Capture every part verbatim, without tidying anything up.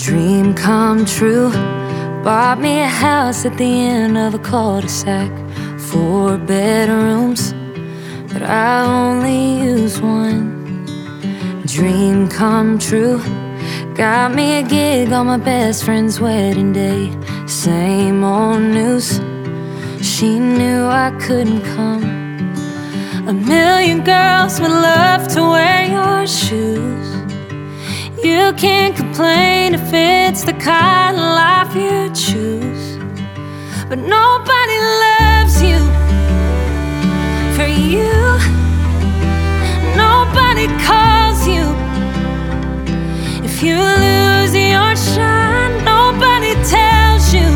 Dream come true. Bought me a house at the end of a cul-de-sac. Four bedrooms, but I only use one. Dream come true. Got me a gig on my best friend's wedding day. Same old news, she knew I couldn't come. A million girls would love to wear your shoes. You can't complain if it's the kind of life you choose. But nobody loves you for you. Nobody calls you if you lose your shine. Nobody tells you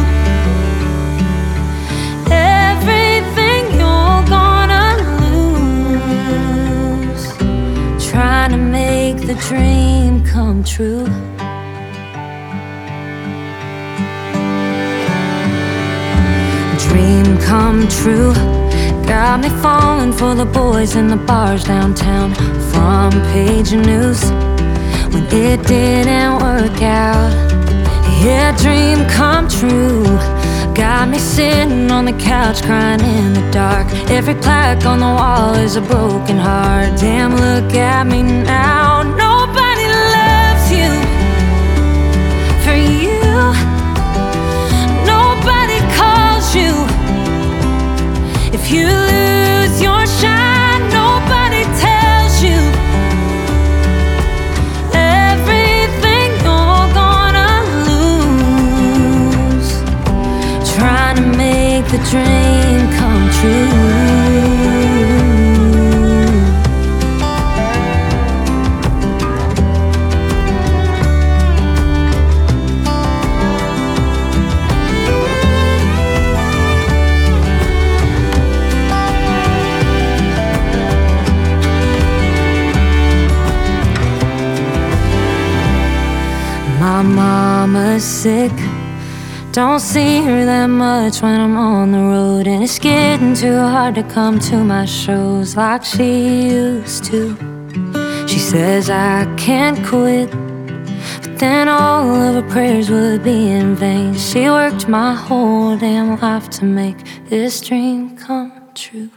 everything you're gonna lose, trying to make the dream come true. Dream come true. Got me falling for the boys in the bars downtown. Front page news when it didn't work out. Yeah, dream come true. Got me sitting on the couch crying in the dark. Every plaque on the wall is a broken heart. Damn, look at me now. Nobody loves you for you. Nobody calls you if you lose your shine. Nobody tells you everything you're gonna lose, trying to make the dream come true. My mama's sick, don't see her that much when I'm on the road. And it's getting too hard to come to my shows like she used to. She says I can't quit, but then all of her prayers would be in vain. She worked my whole damn life to make this dream come true.